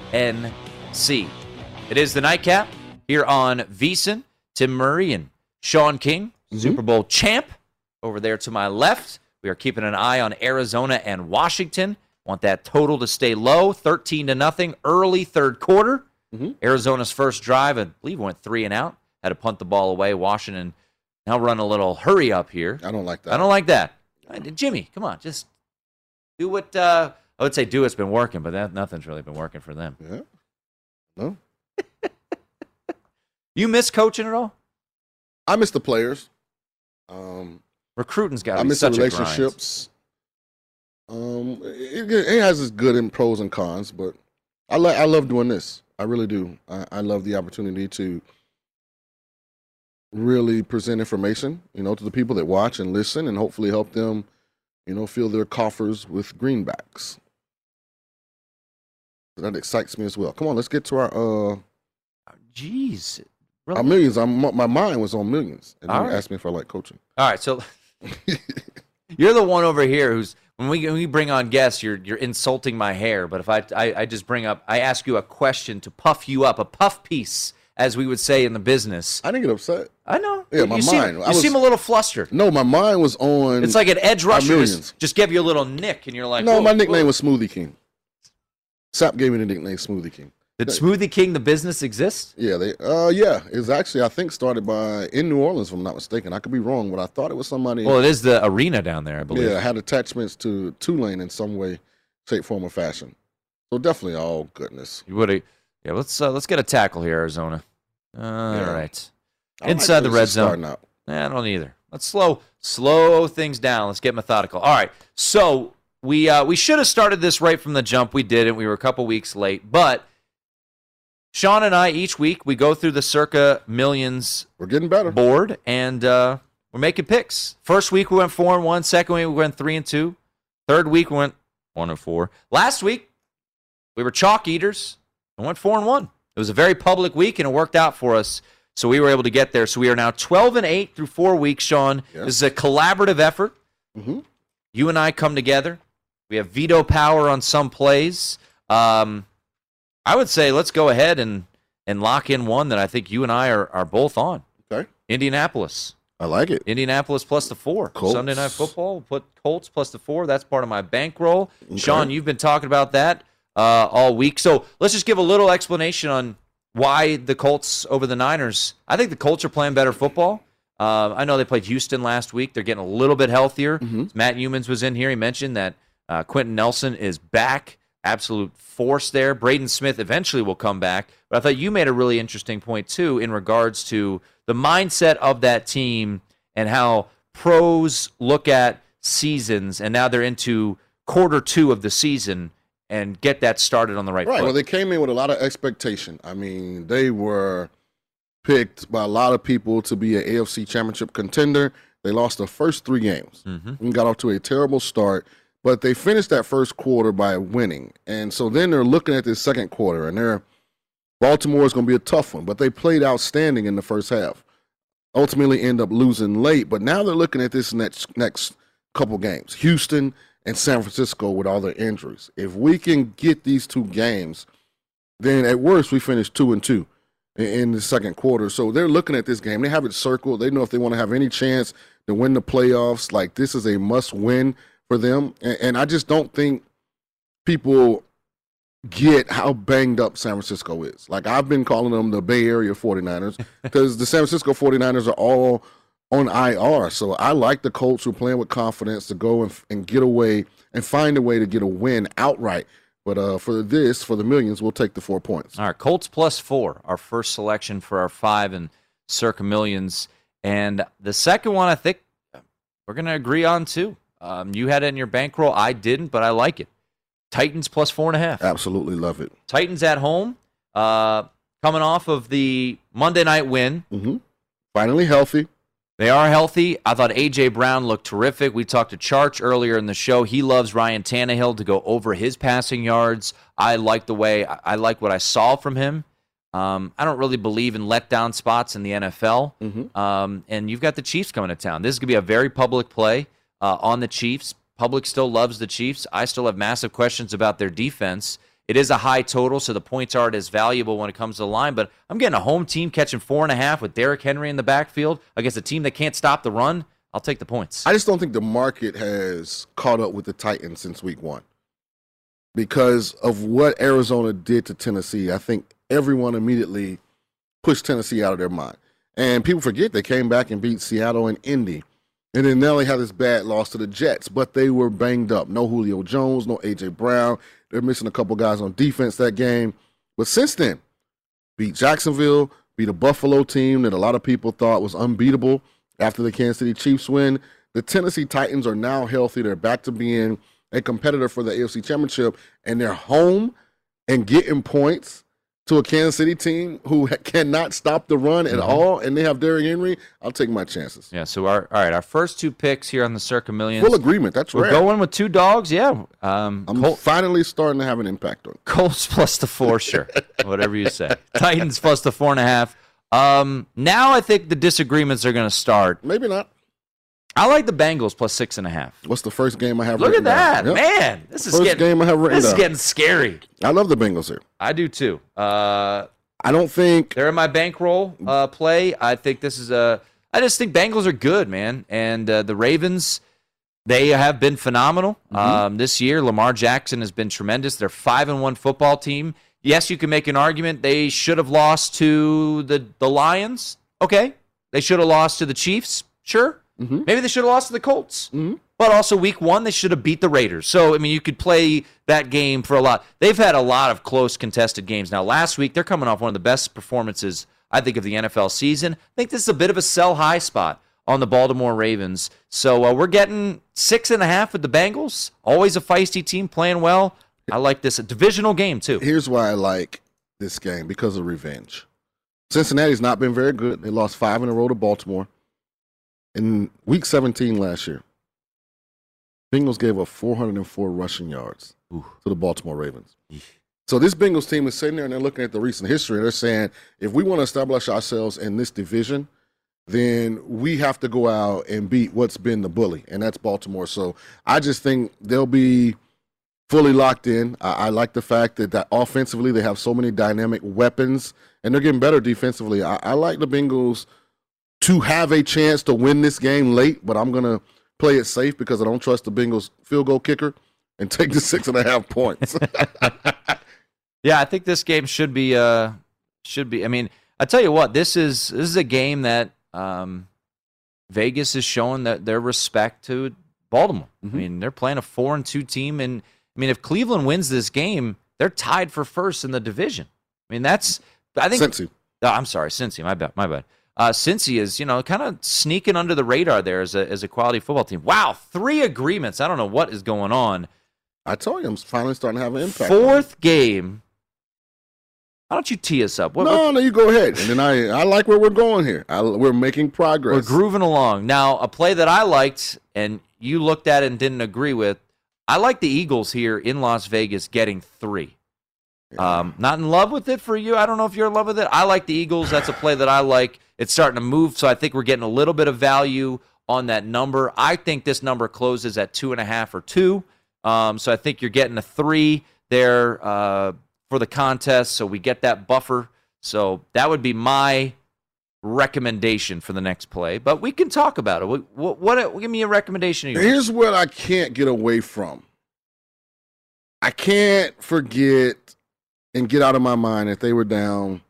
It is the Nightcap here on VSiN. Tim Murray and Sean King, mm-hmm. Super Bowl champ, over there to my left. We are keeping an eye on Arizona and Washington. Want that total to stay low, thirteen to nothing, early third quarter. Mm-hmm. Arizona's first drive, I believe, went three and out. Had to punt the ball away. Washington now run a little hurry up here. I don't like that. I don't like that. Jimmy, come on, just do what uh, I would say. Do what's been working, but that nothing's really been working for them. Yeah. No. You miss coaching at all? I miss the players. Um, Recruiting's got to I be miss such the a relationships. Um, it, it has its good and pros and cons, but I like I love doing this. I really do. I, I love the opportunity to really present information, you know, to the people that watch and listen, and hopefully help them, you know, fill their coffers with greenbacks. That excites me as well. Come on, let's get to our uh, jeez, really? our millions. I'm, my mind was on millions, and All you right. asked me if I like coaching. All right, so you're the one over here who's when we when we bring on guests, you're you're insulting my hair. But if I, I I just bring up, I ask you a question to puff you up, a puff piece, as we would say in the business. I didn't get upset. I know. Yeah, my you mind. Seem, you I was, seem a little flustered. No, my mind was on. It's like an edge rusher millions. just, just give you a little nick, and you're like, no, whoa, my nickname whoa. was Smoothie King. Sap gave me the nickname Smoothie King. Did Smoothie King the business exist? Yeah, they. Uh, yeah, it's actually I think started by in New Orleans, if I'm not mistaken. I could be wrong, but I thought it was somebody. Well, it is the arena down there, I believe. Yeah, had attachments to Tulane in some way, shape, form, or fashion. So definitely all goodness. You would have. Yeah, let's uh, let's get a tackle here, Arizona. Uh, Yeah. All right, I inside like the this red is starting zone. out. Nah, I don't either. Let's slow slow things down. Let's get methodical. All right, so we uh, we should have started this right from the jump. We didn't. We were a couple weeks late, but Sean and I each week we go through the Circa Millions. We're getting better. Board, and uh, we're making picks. First week we went four and one. Second week we went three and two. Third week we went one and four. Last week we were chalk eaters and went four and one. It was a very public week, and it worked out for us. So we were able to get there. So we are now twelve and eight through four weeks, Sean. Yeah. This is a collaborative effort. Mm-hmm. You and I come together. We have veto power on some plays. Um, I would say let's go ahead and, and lock in one that I think you and I are, are both on. Okay. Indianapolis. I like it. Indianapolis plus the four. Colts. Sunday Night Football. We'll put Colts plus the four. That's part of my bankroll. Okay. Sean, you've been talking about that uh, all week. So let's just give a little explanation on why the Colts over the Niners. I think the Colts are playing better football. Uh, I know they played Houston last week. They're getting a little bit healthier. Mm-hmm. Matt Humans was in here. He mentioned that uh, Quentin Nelson is back. Absolute force there. Braden Smith eventually will come back. But I thought you made a really interesting point, too, in regards to the mindset of that team and how pros look at seasons, and now they're into quarter two of the season and get that started on the right, Right. foot. Well, they came in with a lot of expectation. I mean, they were picked by a lot of people to be an A F C Championship contender. They lost the first three games Mhm. and got off to a terrible start, but they finished that first quarter by winning. And so then they're looking at this second quarter, and they're Baltimore is going to be a tough one, but they played outstanding in the first half. Ultimately end up losing late, but now they're looking at this next next couple games. Houston and San Francisco with all their injuries. If we can get these two games, then at worst we finish two and two in, in the second quarter. So they're looking at this game. They have it circled. They know if they want to have any chance to win the playoffs, like this is a must win for them. And, and I just don't think people get how banged up San Francisco is. Like I've been calling them the Bay Area forty-niners because the San Francisco forty-niners are all on I R. So I like the Colts who are playing with confidence to go and, and get away and find a way to get a win outright. But uh, for this, for the millions, we'll take the four points. All right, Colts plus four, our first selection for our five and Circa Millions. And the second one, I think we're going to agree on, too. Um, you had it in your bankroll. I didn't, but I like it. Titans plus four and a half. Absolutely love it. Titans at home, uh, coming off of the Monday night win. Mm-hmm. Finally healthy. They are healthy. I thought A J. Brown looked terrific. We talked to Charch earlier in the show. He loves Ryan Tannehill to go over his passing yards. I like the way, I like what I saw from him. Um, I don't really believe in letdown spots in the N F L. Mm-hmm. Um, and you've got the Chiefs coming to town. This is going to be a very public play uh, on the Chiefs. Public still loves the Chiefs. I still have massive questions about their defense. It is a high total, so the points aren't as valuable when it comes to the line. But I'm getting a home team catching four and a half with Derrick Henry in the backfield against a team that can't stop the run. I'll take the points. I just don't think the market has caught up with the Titans since week one because of what Arizona did to Tennessee. I think everyone immediately pushed Tennessee out of their mind. And people forget they came back and beat Seattle and Indy. And then now they had this bad loss to the Jets, but they were banged up. No Julio Jones, no A J. Brown. They're missing a couple guys on defense that game. But since then, beat Jacksonville, beat a Buffalo team that a lot of people thought was unbeatable after the Kansas City Chiefs win. The Tennessee Titans are now healthy. They're back to being a competitor for the A F C Championship, and they're home and getting points to a Kansas City team who cannot stop the run at mm-hmm. all, and they have Derrick Henry, I'll take my chances. Yeah, so our all right, our first two picks here on the Circa Millions. Full agreement, that's We're rare. going with two dogs, yeah. Um, I'm Col- finally starting to have an impact on it. Colts plus the four, sure. Whatever you say. Titans plus the four and a half. Um, now I think the disagreements are going to start. Maybe not. I like the Bengals plus six and a half. What's the first game I have Look written at that, down? Yep. man. This is first getting, game I have written This down. is getting scary. I love the Bengals here. I do too. Uh, I don't think they're in my bankroll uh, play. I think this is a. I just think Bengals are good, man, and uh, the Ravens, they have been phenomenal mm-hmm. um, this year. Lamar Jackson has been tremendous. They're five and one football team. Yes, you can make an argument they should have lost to the the Lions. Okay, they should have lost to the Chiefs. Sure, mm-hmm. maybe they should have lost to the Colts. Mm-hmm. But also week one, they should have beat the Raiders. So, I mean, you could play that game for a lot. They've had a lot of close contested games. Now, last week, they're coming off one of the best performances, I think, of the N F L season. I think this is a bit of a sell-high spot on the Baltimore Ravens. So, uh, we're getting six and a half with the Bengals. Always a feisty team playing well. I like this. A divisional game, too. Here's why I like this game, because of revenge. Cincinnati's not been very good. They lost five in a row to Baltimore in week seventeen last year. Bengals gave up four hundred four rushing yards Ooh. to the Baltimore Ravens. So this Bengals team is sitting there and they're looking at the recent history and they're saying, if we want to establish ourselves in this division, then we have to go out and beat what's been the bully, and that's Baltimore. So I just think they'll be fully locked in. I, I like the fact that, that offensively they have so many dynamic weapons, and they're getting better defensively. I, I like the Bengals to have a chance to win this game late, but I'm going to play it safe because I don't trust the Bengals field goal kicker and take the six and a half points. Yeah, I think this game should be. Uh, should be. I mean, I tell you what, this is this is a game that um, Vegas is showing that their respect to Baltimore. Mm-hmm. I mean, they're playing a four and two team, and I mean, if Cleveland wins this game, they're tied for first in the division. I mean, that's I think. Cincy. Oh, I'm sorry, Cincy. My bad. My bad. Uh, Cincy is, you know, kind of sneaking under the radar there as a as a quality football team. Wow, three agreements. I don't know what is going on. I told you I'm finally starting to have an impact. Fourth game. Why don't you tee us up? What, no, what? no, you go ahead. And then I I like where we're going here. I, we're making progress. We're grooving along. Now, a play that I liked and you looked at and didn't agree with, I like the Eagles here in Las Vegas getting three. Yeah. Um, not in love with it for you. I don't know if you're in love with it. I like the Eagles. That's a play that I like. It's starting to move, so I think we're getting a little bit of value on that number. I think this number closes at two and a half or two. Um, so I think you're getting a three there uh, for the contest. So we get that buffer. So that would be my recommendation for the next play. But we can talk about it. What? what, what give me a recommendation. Of yours. Here's what I can't get away from. I can't forget and get out of my mind that they were down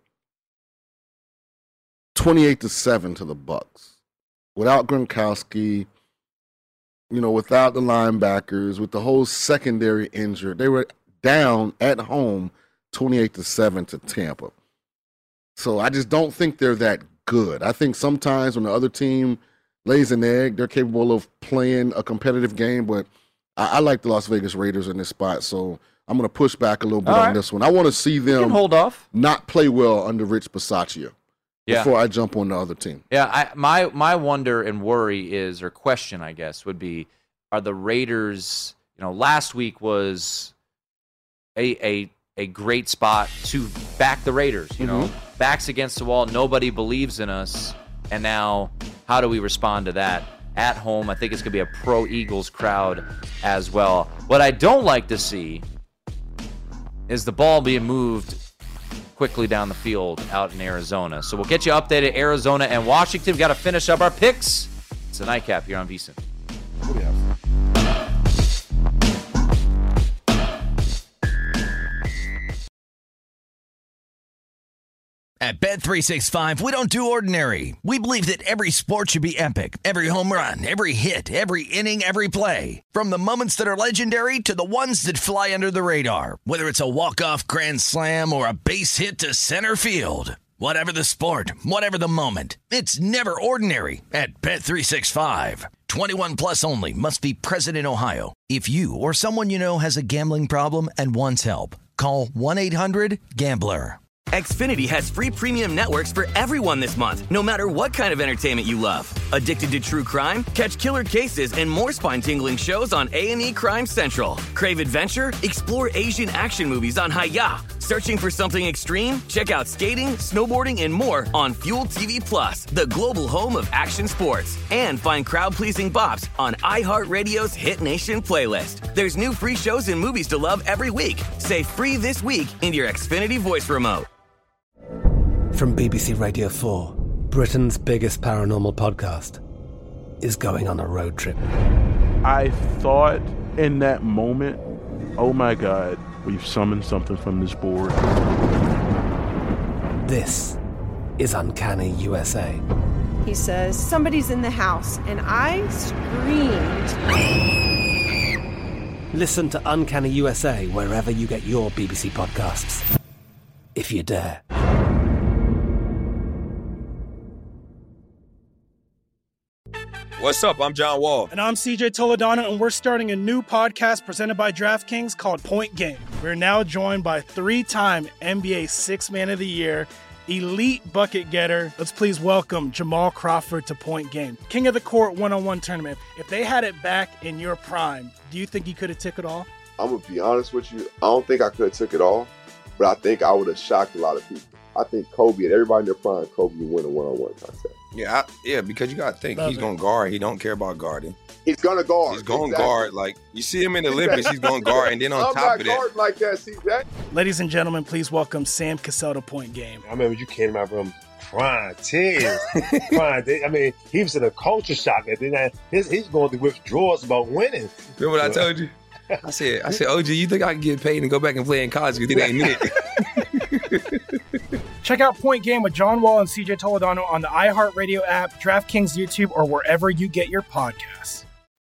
twenty-eight to seven to the Bucks without Gronkowski, you know, without the linebackers, with the whole secondary injured. They were down at home twenty-eight to seven to Tampa. So I just don't think they're that good. I think sometimes when the other team lays an egg, they're capable of playing a competitive game, but I, I like the Las Vegas Raiders in this spot, so I'm going to push back a little bit All on right. this one. I want to see them hold off. not play well under Rich Bisaccia Yeah. before I jump on the other team. Yeah, I, my my wonder and worry is, or question, I guess, would be, are the Raiders, you know, last week was a a, a great spot to back the Raiders, you know, Mm-hmm. backs against the wall, nobody believes in us, and now how do we respond to that? At home, I think it's going to be a pro-Eagles crowd as well. What I don't like to see is the ball being moved quickly down the field out in Arizona. So we'll get you updated, Arizona and Washington. We've got to finish up our picks. It's a nightcap here on VSiN. At Bet three sixty-five, we don't do ordinary. We believe that every sport should be epic. Every home run, every hit, every inning, every play. From the moments that are legendary to the ones that fly under the radar. Whether it's a walk-off grand slam or a base hit to center field. Whatever the sport, whatever the moment. It's never ordinary at Bet three sixty-five. twenty-one plus only. Must be present in Ohio. If you or someone you know has a gambling problem and wants help, call one eight hundred gambler. Xfinity has free premium networks for everyone this month, no matter what kind of entertainment you love. Addicted to true crime? Catch killer cases and more spine-tingling shows on A and E Crime Central. Crave adventure? Explore Asian action movies on Hi-Ya. Searching for something extreme? Check out skating, snowboarding, and more on Fuel T V Plus, the global home of action sports. And find crowd-pleasing bops on iHeartRadio's Hit Nation playlist. There's new free shows and movies to love every week. Say free this week in your Xfinity voice remote. From B B C Radio four, Britain's biggest paranormal podcast is going on a road trip. I thought in that moment, oh my God, we've summoned something from this board. This is Uncanny U S A. He says, somebody's in the house, and I screamed. Listen to Uncanny U S A wherever you get your B B C podcasts, if you dare. What's up? I'm John Wall. And I'm C J Toledano, and we're starting a new podcast presented by DraftKings called Point Game. We're now joined by three-time N B A Sixth Man of the Year, elite bucket getter. Let's please welcome Jamal Crawford to Point Game. King of the Court one-on-one tournament. If they had it back in your prime, do you think you could have took it all? I'm going to be honest with you. I don't think I could have took it all, but I think I would have shocked a lot of people. I think Kobe and everybody in their prime, Kobe would win a one-on-one contest. Yeah, I, yeah, because you got to think, Love he's it. going to guard. He don't care about guarding. He's going to guard. He's going to Exactly. guard. Like, you see him in the Olympics, he's going to guard. And then on I'm top not of that, guarding like that, C J. Ladies and gentlemen, please welcome Sam Cassell to Point Game. I remember you came in my room crying, tears, crying. I mean, he was in a culture shock. And then I, his, he's going through withdrawals about winning. remember what I told you? I said, I said, O G, you think I can get paid and go back and play in college because it ain't it? Check out Point Game with John Wall and C J Toledano on the iHeartRadio app, DraftKings YouTube, or wherever you get your podcasts.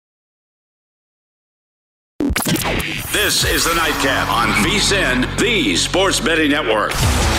This is the Nightcap on VSiN, the Sports Betting Network.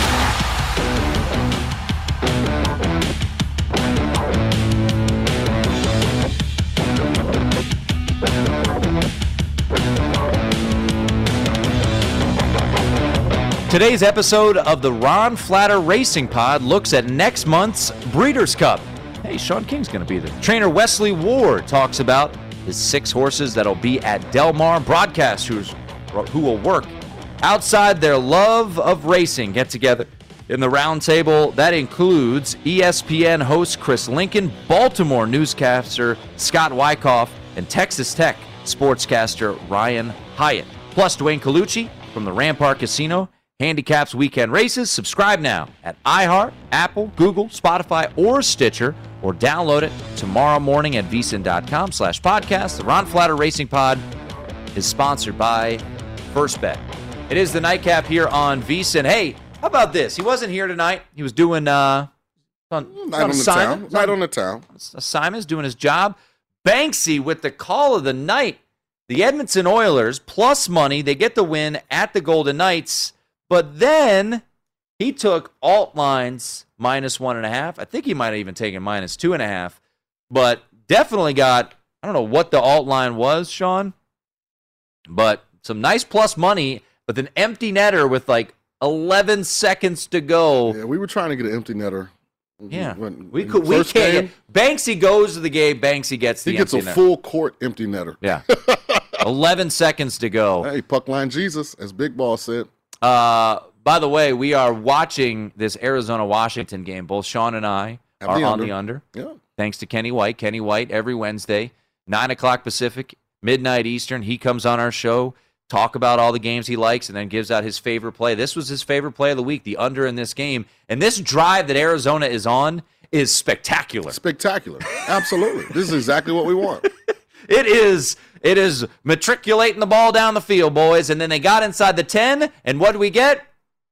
Today's episode of the Ron Flatter Racing Pod looks at next month's Breeders' Cup. Hey, Sean King's going to be there. Trainer Wesley Ward talks about his six horses that'll be at Del Mar. Broadcasters who will work outside their love of racing get together in the roundtable. That includes E S P N host Chris Lincoln, Baltimore newscaster Scott Wyckoff, and Texas Tech sportscaster Ryan Hyatt. Plus Dwayne Colucci from the Rampart Casino handicaps weekend races. Subscribe now at iHeart, Apple, Google, Spotify, or Stitcher, or download it tomorrow morning at vsin.com slash podcast. The Ron Flatter Racing Pod is sponsored by First Bet. It is the Nightcap here on VSiN. Hey, how about this? He wasn't here tonight. He was doing uh, on, Night on the town. Night on the town. Simon's doing his job. Banksy with the call of the night. The Edmonton Oilers, plus money. They get the win at the Golden Knights. But then he took alt lines minus one and a half. I think he might have even taken minus two and a half. But definitely got, I don't know what the alt line was, Sean. But some nice plus money with an empty netter with like eleven seconds to go. Yeah, we were trying to get an empty netter. Yeah, when, we could. We can't. Banksy goes to the game. Banksy gets the. He gets empty a netter. full court empty netter. Yeah, eleven seconds to go. Hey, puck line Jesus, as Big Ball said. Uh, by the way, we are watching this Arizona-Washington game. Both Sean and I Have are the on under. the under. Yeah. Thanks to Kenny White. Kenny White every Wednesday, nine o'clock Pacific, midnight Eastern. He comes on our show, talk about all the games he likes, and then gives out his favorite play. This was his favorite play of the week, the under in this game. And this drive that Arizona is on is spectacular. Spectacular. Absolutely. This is exactly what we want. It is. It is matriculating the ball down the field, boys. And then they got inside the ten, and what do we get?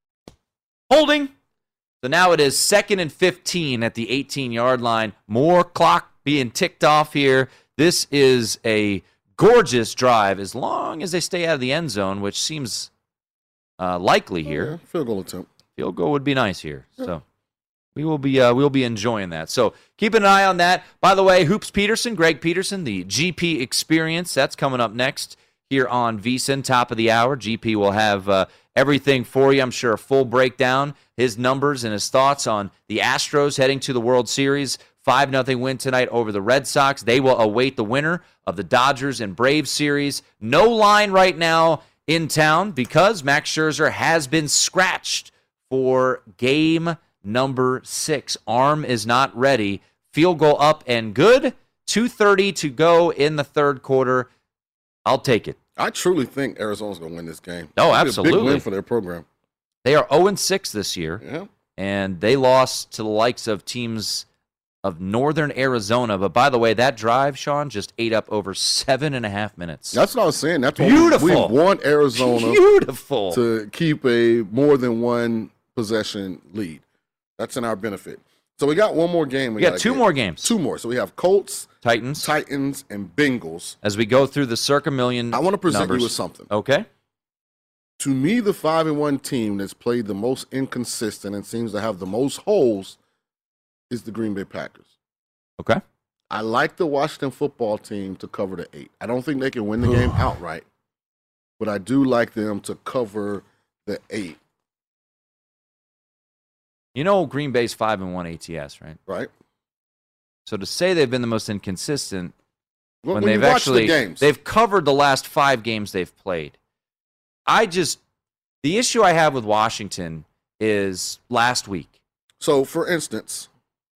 Holding. So now it is second and fifteen at the eighteen-yard line. More clock being ticked off here. This is a gorgeous drive as long as they stay out of the end zone, which seems uh, likely here. Oh, yeah. Field goal attempt. Field goal would be nice here. Yeah. So We will be uh, we'll be enjoying that. So keep an eye on that. By the way, Hoops Peterson, Greg Peterson, the G P Experience, that's coming up next here on VSiN, top of the hour. G P will have uh, everything for you. I'm sure a full breakdown, his numbers and his thoughts on the Astros heading to the World Series. five nothing win tonight over the Red Sox. They will await the winner of the Dodgers and Braves series. No line right now in town because Max Scherzer has been scratched for game number six. Arm is not ready. Field goal up and good. two thirty to go in the third quarter. I'll take it. I truly think Arizona's going to win this game. Oh, It'll be absolutely. a big win for their program. They are oh and six this year. Yeah. And they lost to the likes of teams of Northern Arizona. But by the way, that drive, Sean, just ate up over seven and a half minutes. That's what I was saying. That's Beautiful. What we, we want Arizona Beautiful. to keep a more than one possession lead. That's in our benefit. So we got one more game. We, we got two get. more games. Two more. So we have Colts, Titans, Titans, and Bengals. As we go through the Circa Million I want to present numbers. you with something. Okay. To me, the five and one team that's played the most inconsistent and seems to have the most holes is the Green Bay Packers. Okay. I like the Washington football team to cover the eight. I don't think they can win the game outright, but I do like them to cover the eight. You know Green Bay's five and one A T S, right? Right. So to say they've been the most inconsistent Well, when, when they've you watch actually the games. they've covered the last five games they've played. I just the issue I have with Washington is last week. So, for instance,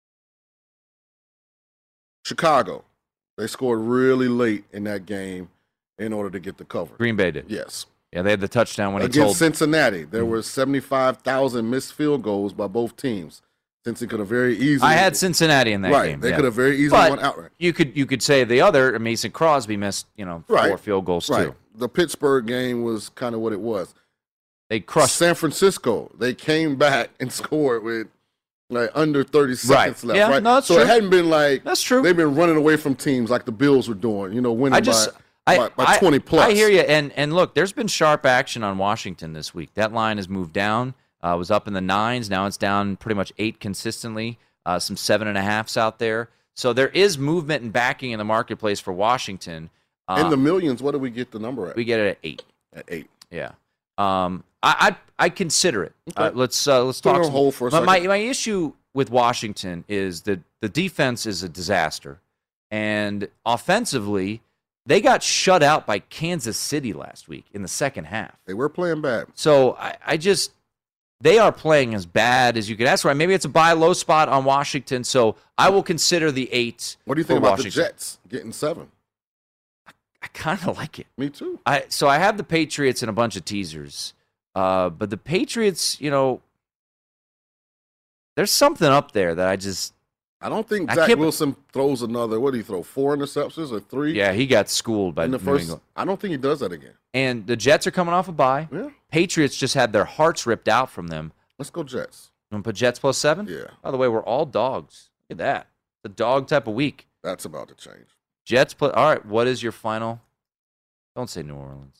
Chicago, they scored really late in that game in order to get the cover. Green Bay did. Yes. Yeah, they had the touchdown when he Against told Cincinnati, there Mhm. were seventy-five thousand missed field goals by both teams. Cincy could have very easily. I had Cincinnati in that right, game. They yeah. could have very easily But won outright. You could you could say the other Mason Crosby missed, you know, four Right. field goals Right. too. The Pittsburgh game was kind of what it was. They crushed San Francisco. They came back and scored with like under thirty seconds left. Yeah, right. no, that's so true. it hadn't been like That's true. They've been running away from teams like the Bills were doing. You know, winning I just by, I, by, by I- twenty plus. I hear you, and and look, there's been sharp action on Washington this week. That line has moved down. Uh, it was up in the nines. Now it's down pretty much eight consistently. Uh, some seven and a halfs out there. So there is movement and backing in the marketplace for Washington. Uh, In the millions, what do we get the number at? we get it at eight. At eight. Yeah. Um, I I I consider it. Okay. Uh, let's uh, let's Put it talk. on some- hold for a my, my second. my issue with Washington is that the defense is a disaster, and offensively, they got shut out by Kansas City last week in the second half. They were playing bad. So I, I just they are playing as bad as you could ask for. Maybe it's a buy low spot on Washington, so I will consider the eight. What do you think for about Washington. the Jets getting seven? I kind of like it. Me too. I so I have the Patriots and a bunch of teasers, uh, but the Patriots, you know, there's something up there that I just I don't think I Zach can't- Wilson throws another. What do you throw? Four interceptions or three? yeah he got schooled by in the New first. England. I don't think he does that again. And the Jets are coming off a bye. Yeah. Patriots just had their hearts ripped out from them. Let's go Jets. Want to put Jets plus seven? Yeah. By the way, we're all dogs. Look at that. It's a dog type of week. That's about to change. Jets plus. All right. What is your final? Don't say New Orleans.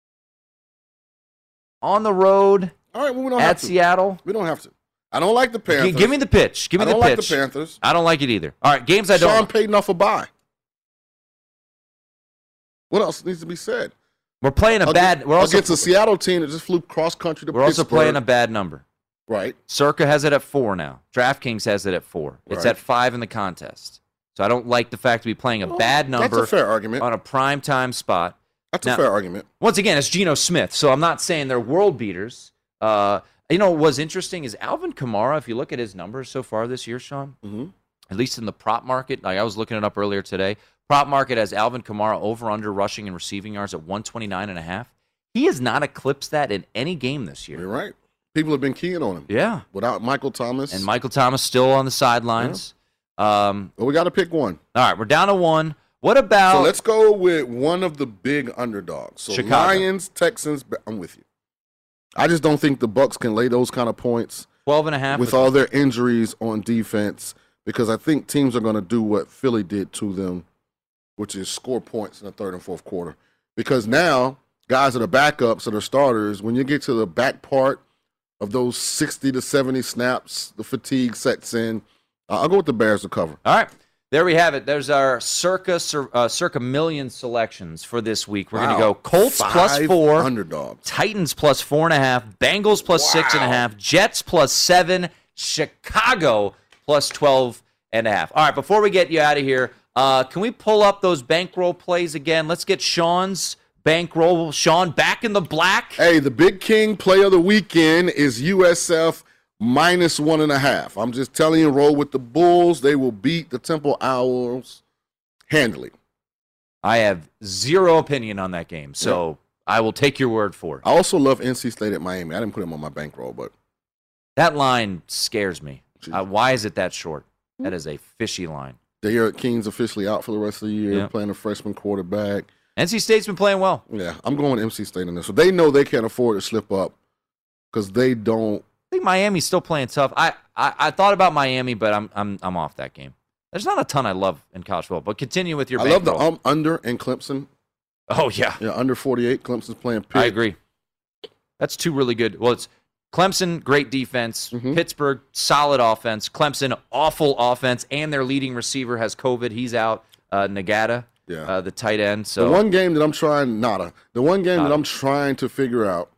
On the road All right. Well, we don't have at to. Seattle. We don't have to. I don't like the G- Panthers. give me the pitch. Give me I the don't pitch. like the Panthers. I don't like it either. All right, games I don't. Sean Payton off a bye. What else needs to be said? We're playing a Against- bad. We're also against a Seattle team that just flew cross country to we're also Pittsburgh. playing a bad number. Right. Circa has it at four now. DraftKings has it at four. It's Right. at five in the contest. So I don't like the fact to be playing a Well, bad number. That's a fair argument. On a prime time spot. That's Now, a fair argument. Once again, it's Geno Smith, so I'm not saying they're world beaters. Uh, you know, what's interesting is Alvin Kamara, if you look at his numbers so far this year, Sean, Mm-hmm. at least in the prop market, like I was looking it up earlier today, prop market has Alvin Kamara over under rushing and receiving yards at one twenty-nine and a half. He has not eclipsed that in any game this year. You're right. People have been keying on him. Yeah. Without Michael Thomas. And Michael Thomas still on the sidelines. Um, well, we got to pick one. All right, we're down to one. What about So let's go with one of the big underdogs. So Chicago. Lions, Texans. I'm with you. I just don't think the Bucks can lay those kind of points twelve and a half with all their injuries on defense, because I think teams are going to do what Philly did to them, which is score points in the third and fourth quarter. Because now guys that are backups that are starters, when you get to the back part of those sixty to seventy snaps, the fatigue sets in. Uh, I'll go with the Bears to cover. All right. There we have it. There's our circa uh, circa million selections for this week. We're wow. going to go Colts Five plus four, underdogs. Titans plus four and a half, Bengals plus wow. six and a half, Jets plus seven, Chicago plus twelve and a half. All right, before we get you out of here, uh, can we pull up those bankroll plays again? Let's get Sean's bankroll. Sean, back in the black. Hey, the big king play of the weekend is U S F minus one and a half. I'm just telling you, roll with the Bulls. They will beat the Temple Owls handily. I have zero opinion on that game, so yep. I will take your word for it. I also love N C State at Miami. I didn't put them on my bankroll, but that line scares me. Uh, why is it that short? That is a fishy line. Derek King's officially out for the rest of the year, yep. playing a freshman quarterback. N C State's been playing well. Yeah, I'm going N C State in this. So they know they can't afford to slip up because they don't. I think Miami's still playing tough. I, I, I thought about Miami, but I'm I'm I'm off that game. There's not a ton I love in college football, but continue with your. I love the um, under in Clemson. Oh yeah, yeah, under forty-eight. Clemson's playing Pitt. I agree. That's two really good. Well, it's Clemson, great defense. Mm-hmm. Pittsburgh, solid offense. Clemson, awful offense, and their leading receiver has COVID. He's out. Uh, Nagata, yeah, uh, the tight end. So the one game that I'm trying, nada. The one game nada. that I'm trying to figure out.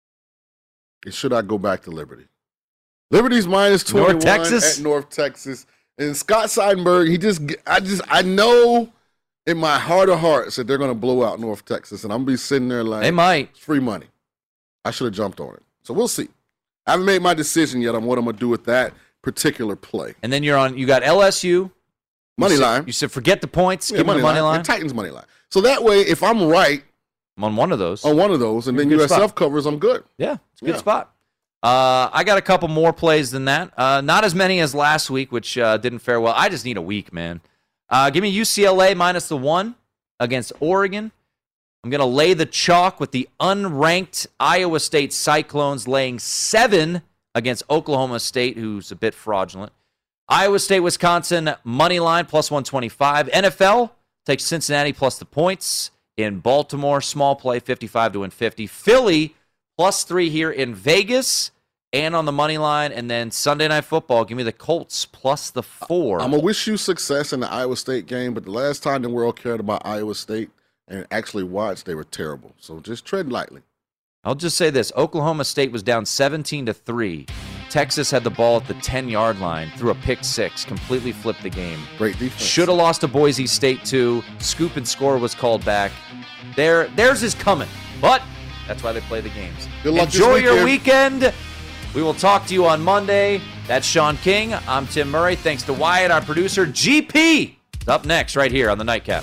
Should I go back to Liberty? Liberty's minus twenty-one North Texas? at North Texas. And Scott Seidenberg, he just, I just, I know in my heart of hearts that they're going to blow out North Texas. And I'm going to be sitting there like, they might. It's free money. I should have jumped on it. So we'll see. I haven't made my decision yet on what I'm going to do with that particular play. And then you're on, you got L S U. Money you line. Said, you said forget the points, yeah, give money, the money line. line. Titans money line. So that way, if I'm right. I'm on one of those. On one of those, and then U S F spot. covers, I'm good. Yeah, it's a good yeah. spot. Uh, I got a couple more plays than that. Uh, not as many as last week, which uh, didn't fare well. I just need a week, man. Uh, give me U C L A minus the one against Oregon. I'm going to lay the chalk with the unranked Iowa State Cyclones laying seven against Oklahoma State, who's a bit fraudulent. Iowa State, Wisconsin, money line plus one twenty-five. N F L takes Cincinnati plus the points. In Baltimore, small play, fifty-five to win fifty. Philly, plus three here in Vegas and on the money line. And then Sunday Night Football, give me the Colts plus the four. I'm going to wish you success in the Iowa State game, but the last time the world cared about Iowa State and actually watched, they were terrible. So just tread lightly. I'll just say this. Oklahoma State was down seventeen to three. Texas had the ball at the ten-yard line, threw a pick six, completely flipped the game. Great defense. Should have lost to Boise State, too. Scoop and score was called back. Their, theirs is coming, but that's why they play the games. Good luck Enjoy this your weekend. We will talk to you on Monday. That's Sean King. I'm Tim Murray. Thanks to Wyatt, our producer. G P is up next right here on the Nightcap.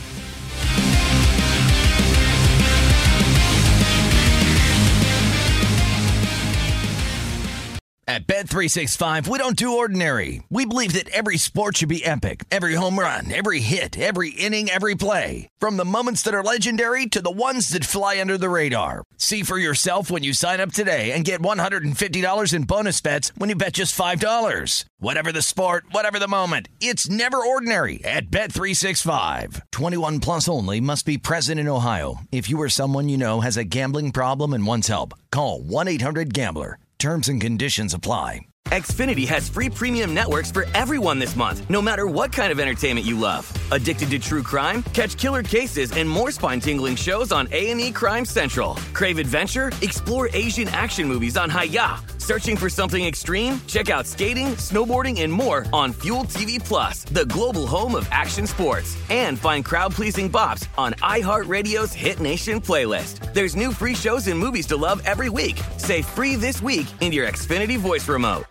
At Bet three sixty-five, we don't do ordinary. We believe that every sport should be epic. Every home run, every hit, every inning, every play. From the moments that are legendary to the ones that fly under the radar. See for yourself when you sign up today and get one hundred fifty dollars in bonus bets when you bet just five dollars. Whatever the sport, whatever the moment, it's never ordinary at Bet three sixty-five. twenty-one plus only. Must be present in Ohio. If you or someone you know has a gambling problem and wants help, call one eight hundred gambler. Terms and conditions apply. Xfinity has free premium networks for everyone this month, no matter what kind of entertainment you love. Addicted to true crime? Catch killer cases and more spine-tingling shows on A and E Crime Central. Crave adventure? Explore Asian action movies on Hi-Ya. Searching for something extreme? Check out skating, snowboarding, and more on Fuel T V Plus, the global home of action sports. And find crowd-pleasing bops on iHeartRadio's Hit Nation playlist. There's new free shows and movies to love every week. Say free this week in your Xfinity voice remote.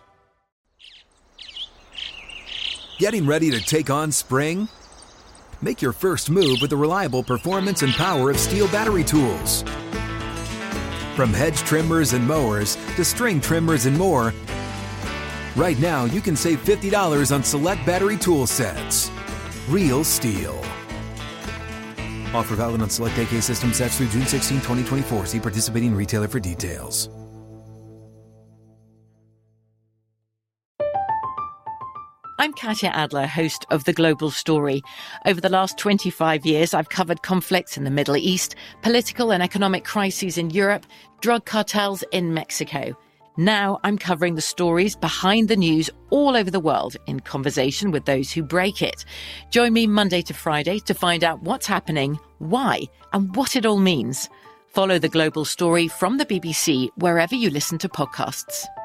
Getting ready to take on spring? Make your first move with the reliable performance and power of Steel battery tools. From hedge trimmers and mowers to string trimmers and more, right now you can save fifty dollars on select battery tool sets. Real Steel. Offer valid on select A K system sets through June sixteenth, twenty twenty-four. See participating retailer for details. I'm Katya Adler, host of The Global Story. Over the last twenty-five years, I've covered conflicts in the Middle East, political and economic crises in Europe, drug cartels in Mexico. Now I'm covering the stories behind the news all over the world in conversation with those who break it. Join me Monday to Friday to find out what's happening, why, and what it all means. Follow The Global Story from the B B C wherever you listen to podcasts.